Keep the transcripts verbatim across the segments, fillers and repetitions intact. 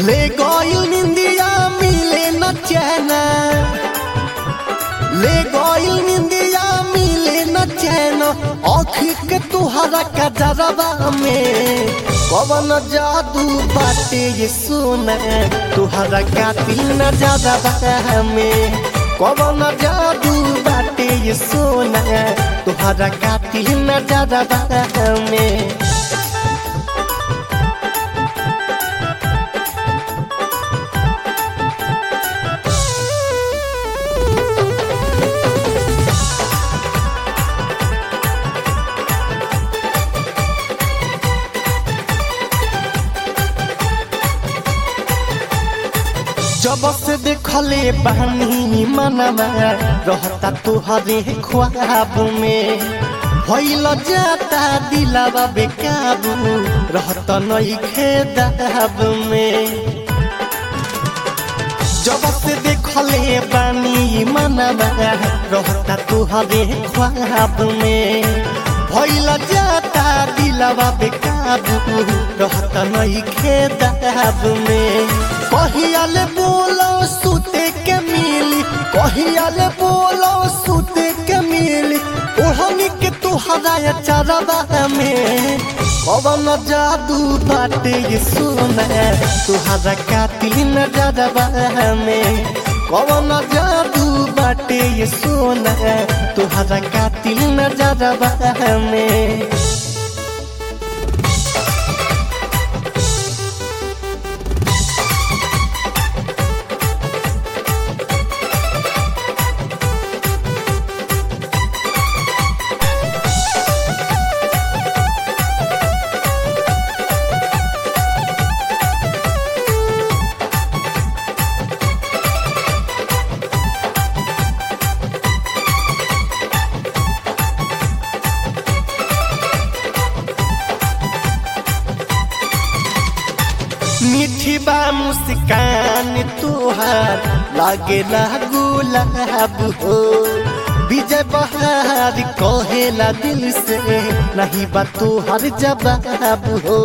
ले गइल निंदिया मिले न चैना, ले गइल निंदिया मिले न चैना, आँखी के तुहरा कजरवा में कवन जादू बाटे ये सोना, तुहरा कातिल नजरवा में कवन जादू बाटे ये सोना, तुहरा कातिल नजरवा में। जब से देखले बहनी मनवा रहता तुहरे ख्वाब में, भइल जाता दिलावा बेकाबू रहता नइखे दाब में। जब से देखले बहनी मनवा रहता तुहरे ख्वाब में, भइल जाता दिलावा बेकाबू रहता नइखे दाब में। कहियाले बोलो सुते के मिली, कहियाले बोलो सुते के मिली, ओढ़नी के तुहरा चरवा में कवन जादू बाटे ये सोना, तुहरा कातिल नजरवा में कवन जादू बाटे ये सोना, तुहरा कातिल नजरवा में। मीठी बा मुस्कान तुहार लागेला गुलाब हो, विजय बहार कहेला दिल से नहीं बा तुहार जवाब हो।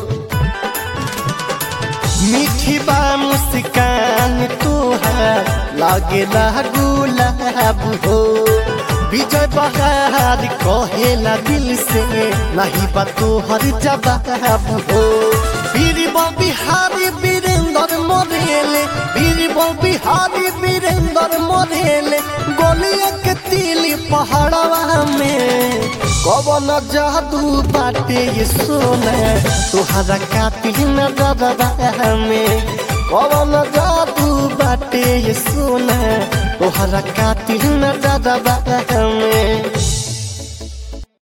मीठी बा मुस्कान तुहार लागेला गुलाब हो, विजय बहार कहेला दिल से नहीं बा तुहार जवाब हो। बीरबल बिहारी वीरेंद्र मोरेले, बीरबल बिहारी वीरेंद्र मोरेले, गोलिया के तिली पहाड़वा में कवन जादू बाटे ये सोना, तुहरा कातिल नजरवा में कवन जादू बाटे ये सोना, तुहरा कातिल नजरवा